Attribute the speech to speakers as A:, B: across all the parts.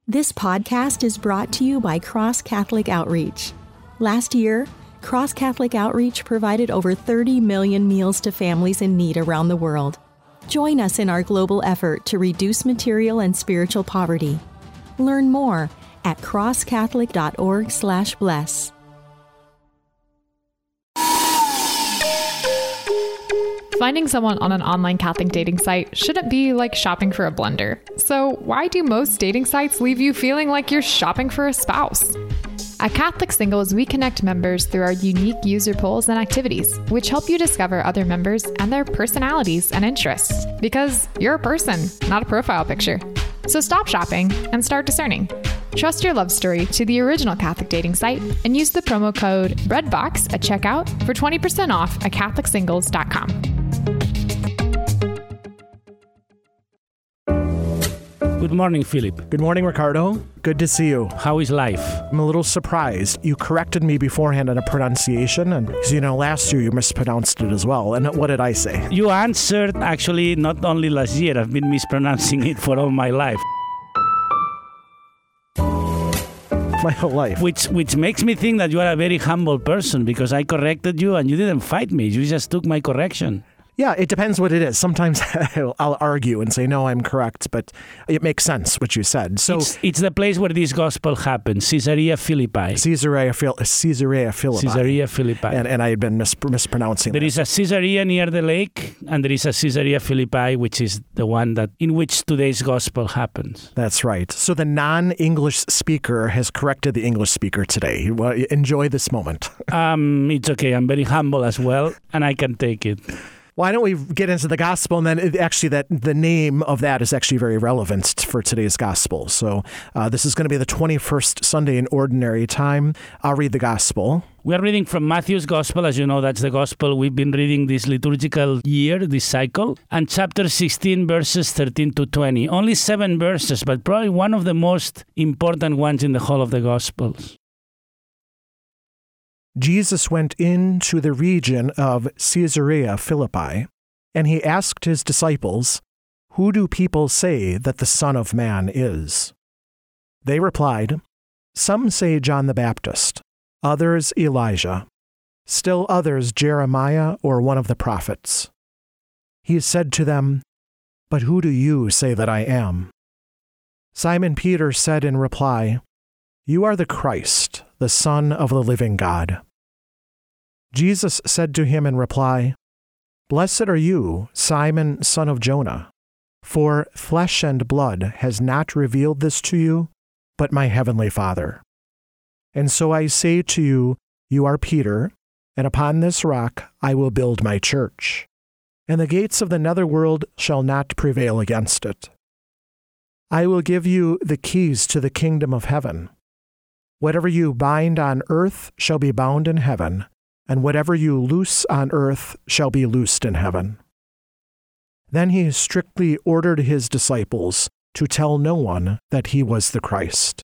A: This podcast is brought to you by Cross Catholic Outreach. Last year, Cross Catholic Outreach provided over 30 million meals to families in need around the world. Join us in our global effort to reduce material and spiritual poverty. Learn more at crosscatholic.org/bless.
B: Finding someone on an online Catholic dating site shouldn't be like shopping for a blender. So why do most dating sites leave you feeling like you're shopping for a spouse? At Catholic Singles, we connect members through our unique user polls and activities, which help you discover other members and their personalities and interests. Because you're a person, not a profile picture. So stop shopping and start discerning. Trust your love story to the original Catholic dating site and use the promo code REDBOX at checkout for 20% off at CatholicSingles.com.
C: Good morning, Philip.
D: Good morning, Ricardo. Good to see you.
C: How is life?
D: I'm a little surprised. You corrected me beforehand on a pronunciation, and last year you mispronounced it as well. And what did I say?
C: You answered actually not only last year. I've been mispronouncing it for all my life.
D: My whole life.
C: Which makes me think that you are a very humble person, because I corrected you and you didn't fight me. You just took my correction.
D: Yeah, it depends what it is. Sometimes I'll argue and say, no, I'm correct, but it makes sense what you said. So
C: it's the place where this gospel happened, Caesarea Philippi.
D: Caesarea Philippi.
C: Caesarea Philippi.
D: And I had been mispronouncing
C: There
D: that.
C: is a Caesarea near the lake, and there is a Caesarea Philippi, which is the one in which today's gospel happens.
D: That's right. So the non-English speaker has corrected the English speaker today. Well, enjoy this moment.
C: It's okay. I'm very humble as well, and I can take it.
D: Why don't we get into the gospel? And then the name of that is actually very relevant for today's gospel. So this is going to be the 21st Sunday in Ordinary Time. I'll read the gospel.
C: We are reading from Matthew's gospel. As you know, that's the gospel we've been reading this liturgical year, this cycle. And chapter 16, verses 13 to 20. Only 7 verses, but probably one of the most important ones in the whole of the gospels.
D: Jesus went into the region of Caesarea Philippi, and he asked his disciples, "Who do people say that the Son of Man is?" They replied, "Some say John the Baptist, others Elijah, still others Jeremiah or one of the prophets." He said to them, "But who do you say that I am?" Simon Peter said in reply, "You are the Christ, the Son of the living God." Jesus said to him in reply, "Blessed are you, Simon, son of Jonah, for flesh and blood has not revealed this to you, but my heavenly Father. And so I say to you, you are Peter, and upon this rock I will build my church, and the gates of the netherworld shall not prevail against it. I will give you the keys to the kingdom of heaven. Whatever you bind on earth shall be bound in heaven, and whatever you loose on earth shall be loosed in heaven." Then he strictly ordered his disciples to tell no one that he was the Christ.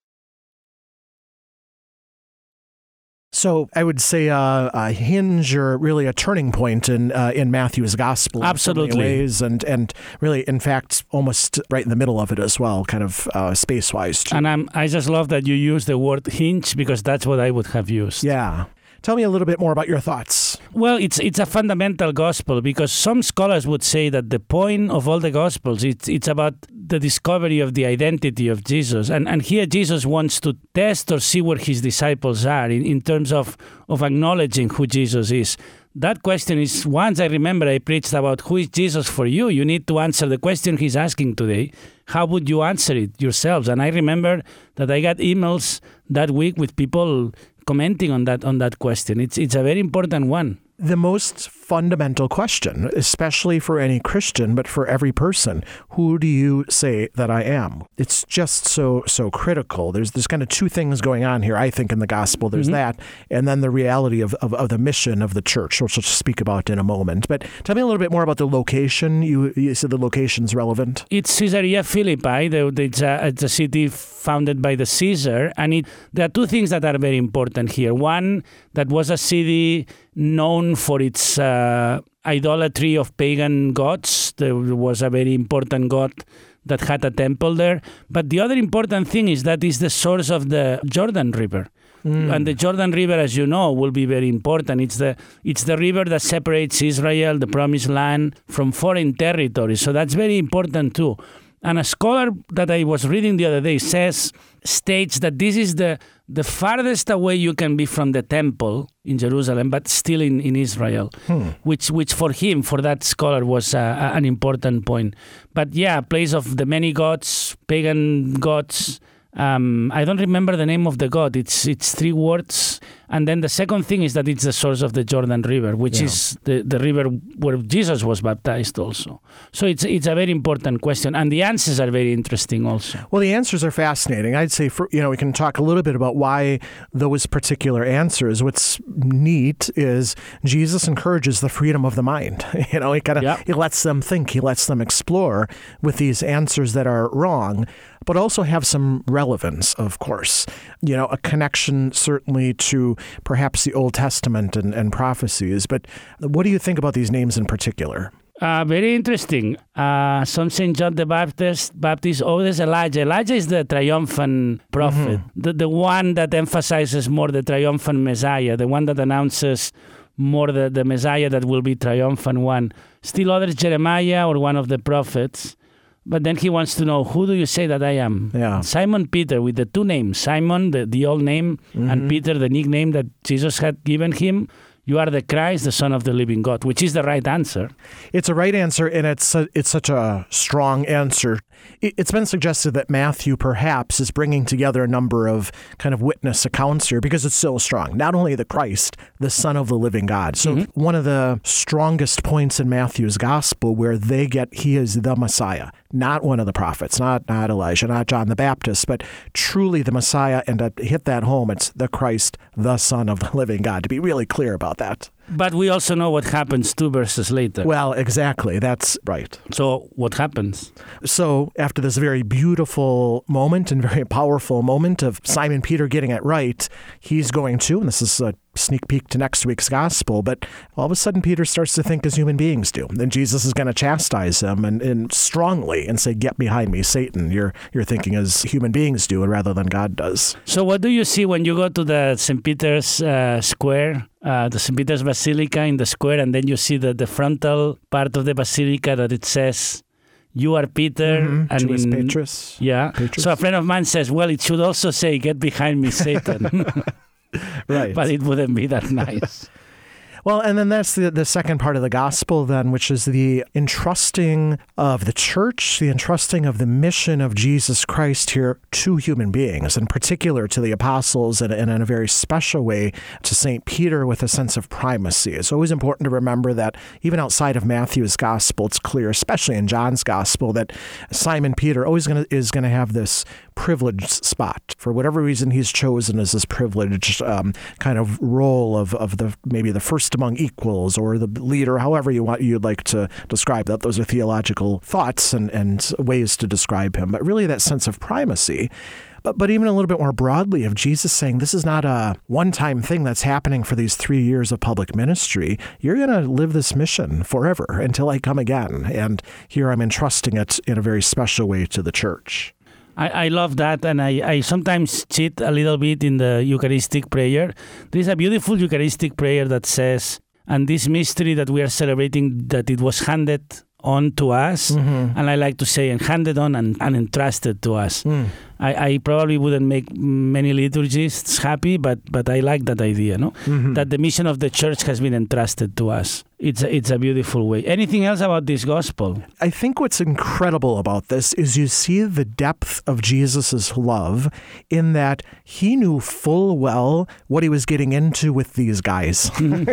D: So I would say a hinge, or really a turning point in Matthew's gospel.
C: Absolutely.
D: In so many ways, and really, in fact, almost right in the middle of it as well, kind of space-wise too.
C: And I just love that you use the word hinge, because that's what I would have used.
D: Yeah. Tell me a little bit more about your thoughts.
C: Well, it's a fundamental gospel, because some scholars would say that the point of all the gospels, it's about the discovery of the identity of Jesus. And here Jesus wants to test or see where his disciples are in terms of acknowledging who Jesus is. That question is, once I remember I preached about who is Jesus for you, you need to answer the question he's asking today. How would you answer it yourselves? And I remember that I got emails that week with people commenting on that question. It's a very important one.
D: The most fundamental question, especially for any Christian, but for every person, who do you say that I am? It's just so critical. There's kind of two things going on here, I think, in the gospel. There's that, and then the reality of the mission of the church, which we'll speak about in a moment. But tell me a little bit more about the location. You said the location's relevant.
C: It's Caesarea Philippi. It's a city founded by the Caesar, and there are two things that are very important here. One, that was a city known for its idolatry of pagan gods. There was a very important god that had a temple there. But the other important thing is that it's the source of the Jordan River. And the Jordan River, as you know, will be very important. It's the river that separates Israel, the Promised Land, from foreign territories. So that's very important too. And a scholar that I was reading the other day states that this is the farthest away you can be from the temple in Jerusalem, but still in Israel, which for him, for that scholar, was an important point. But yeah, place of the many gods, pagan gods. I don't remember the name of the god. It's 3 words. And then the second thing is that it's the source of the Jordan River, which is the river where Jesus was baptized also. So it's a very important question. And the answers are very interesting also.
D: Well, the answers are fascinating. I'd say, we can talk a little bit about why those particular answers. What's neat is Jesus encourages the freedom of the mind. He lets them think. He lets them explore with these answers that are wrong, but also have some relevance, of course. A connection certainly to perhaps the Old Testament and prophecies. But what do you think about these names in particular?
C: Very interesting. Some St. John the Baptist, there's Elijah. Elijah is the triumphant prophet, the one that emphasizes more the triumphant Messiah, the one that announces more the Messiah that will be triumphant one. Still others, Jeremiah or one of the prophets. But then he wants to know, who do you say that I am?
D: Yeah.
C: Simon Peter, with the 2 names, Simon, the old name, and Peter, the nickname that Jesus had given him. You are the Christ, the Son of the living God, which is the right answer.
D: It's a right answer, and it's such a strong answer. It's been suggested that Matthew perhaps is bringing together a number of kind of witness accounts here because it's so strong. Not only the Christ, the Son of the living God. So one of the strongest points in Matthew's gospel where they get he is the Messiah, not one of the prophets, not Elijah, not John the Baptist, but truly the Messiah. And to hit that home, it's the Christ, the Son of the living God, to be really clear about that.
C: But we also know what happens 2 verses later.
D: Well, exactly. That's right.
C: So what happens?
D: So after this very beautiful moment and very powerful moment of Simon Peter getting it right, he's going to, and this is a sneak peek to next week's gospel, but all of a sudden Peter starts to think as human beings do. Then Jesus is going to chastise him and strongly and say, "Get behind me, Satan. You're thinking as human beings do rather than God does."
C: So what do you see when you go to the St. Peter's Square, the St. Peter's Basilica in the square, and then you see the frontal part of the Basilica that it says, "You are Peter."
D: And in Petrus.
C: Yeah.
D: Petrus.
C: So a friend of mine says, well, it should also say, "Get behind me, Satan."
D: Right.
C: But it wouldn't be that nice.
D: Well, and then that's the second part of the gospel then, which is the entrusting of the church, the entrusting of the mission of Jesus Christ here to human beings, in particular to the apostles and in a very special way to St. Peter with a sense of primacy. It's always important to remember that even outside of Matthew's gospel, it's clear, especially in John's gospel, that Simon Peter always is going to have this privileged spot. For whatever reason, he's chosen as this privileged kind of role of maybe the first among equals or the leader, however you'd like to describe that. Those are theological thoughts and ways to describe him. But really that sense of primacy. But even a little bit more broadly of Jesus saying this is not a one-time thing that's happening for these 3 years of public ministry. You're going to live this mission forever until I come again. And here I'm entrusting it in a very special way to the church.
C: I love that, and I sometimes cheat a little bit in the Eucharistic prayer. There is a beautiful Eucharistic prayer that says, and this mystery that we are celebrating, that it was handed on to us, and I like to say, and handed on and entrusted to us. I probably wouldn't make many liturgists happy, but I like that idea, no? That the mission of the church has been entrusted to us. It's a beautiful way. Anything else about this gospel?
D: I think what's incredible about this is you see the depth of Jesus's love in that he knew full well what he was getting into with these guys,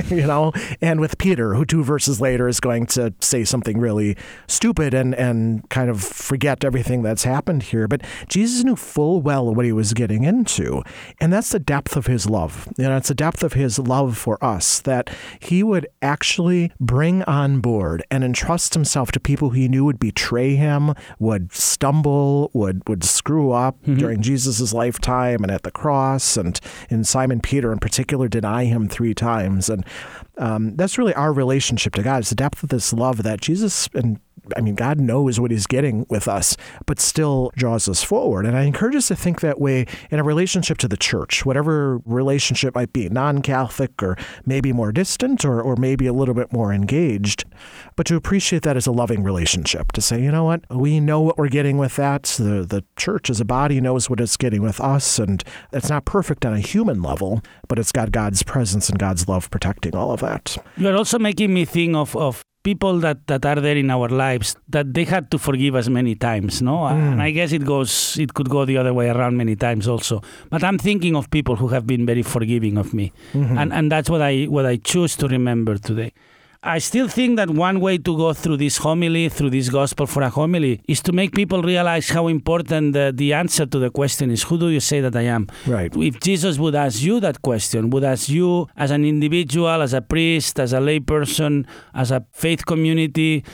D: and with Peter, who 2 verses later is going to say something really stupid and kind of forget everything that's happened here. But Jesus knew full well what he was getting into. And that's the depth of his love. It's the depth of his love for us, that he would actually bring on board and entrust himself to people he knew would betray him, would stumble, would screw up during Jesus' lifetime and at the cross, and in Simon Peter in particular, deny him 3 times. And that's really our relationship to God. It's the depth of this love that Jesus God knows what he's getting with us, but still draws us forward. And I encourage us to think that way in a relationship to the church, whatever relationship might be, non-Catholic or maybe more distant or maybe a little bit more engaged, but to appreciate that as a loving relationship, to say, you know what, we know what we're getting with that. The church as a body knows what it's getting with us, and it's not perfect on a human level, but it's got God's presence and God's love protecting all of that.
C: You're also making me think of people that are there in our lives that they had to forgive us many times, no? And I guess it could go the other way around many times also. But I'm thinking of people who have been very forgiving of me, and that's what I choose to remember today. I still think that one way to go through this homily, through this gospel for a homily, is to make people realize how important the answer to the question is, who do you say that I am?
D: Right.
C: If Jesus would ask you that question, would ask you as an individual, as a priest, as a layperson, as a faith community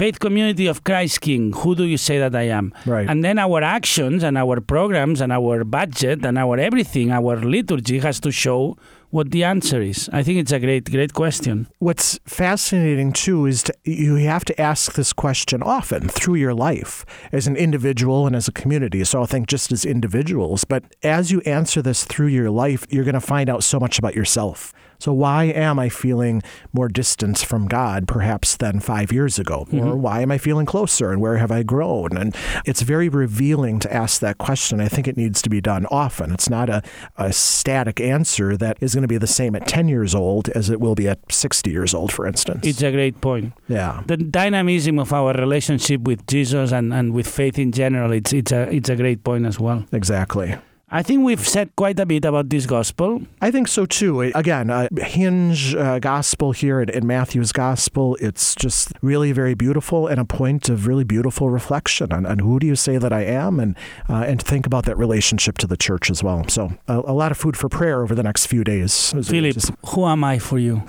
C: of Christ King, who do you say that I am?
D: Right.
C: And then our actions and our programs and our budget and our everything, our liturgy has to show what the answer is. I think it's a great question.
D: What's fascinating, too, is you have to ask this question often through your life as an individual and as a community. So I think just as individuals, but as you answer this through your life, you're going to find out so much about yourself. So why am I feeling more distant from God perhaps than 5 years ago? Or why am I feeling closer, and where have I grown? And it's very revealing to ask that question. I think it needs to be done often. It's not a static answer that is going to be the same at 10 years old as it will be at 60 years old, for instance.
C: It's a great point.
D: Yeah.
C: The dynamism of our relationship with Jesus and with faith in general, it's a great point as well.
D: Exactly.
C: I think we've said quite a bit about this gospel.
D: I think so too. Again, a hinge gospel here in Matthew's gospel. It's just really very beautiful and a point of really beautiful reflection on who do you say that I am, and to think about that relationship to the church as well. So a lot of food for prayer over the next few days.
C: Philip, who am I for you?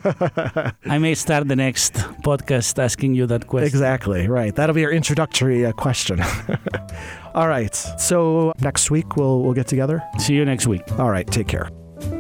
C: I may start the next podcast asking you that question.
D: Exactly, right. That'll be our introductory question. All right. So next week we'll get together.
C: See you next week.
D: All right. Take care.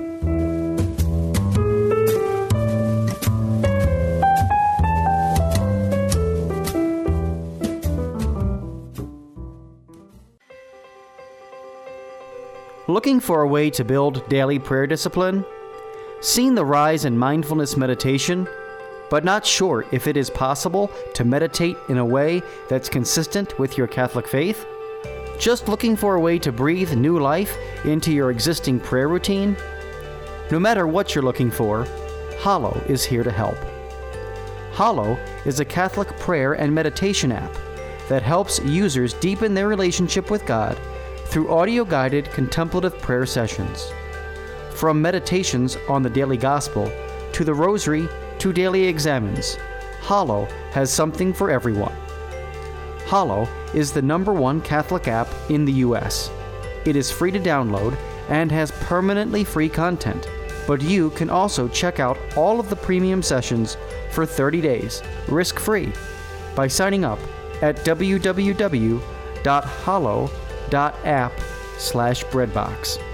E: Looking for a way to build daily prayer discipline? Seen the rise in mindfulness meditation, but not sure if it is possible to meditate in a way that's consistent with your Catholic faith? Just looking for a way to breathe new life into your existing prayer routine? No matter what you're looking for, Hallow is here to help. Hallow is a Catholic prayer and meditation app that helps users deepen their relationship with God through audio-guided contemplative prayer sessions. From meditations on the daily gospel to the rosary to daily examens, Hallow has something for everyone. Hallow is the #1 Catholic app in the U.S. It is free to download and has permanently free content, but you can also check out all of the premium sessions for 30 days, risk-free, by signing up at www.hallow.app/breadbox.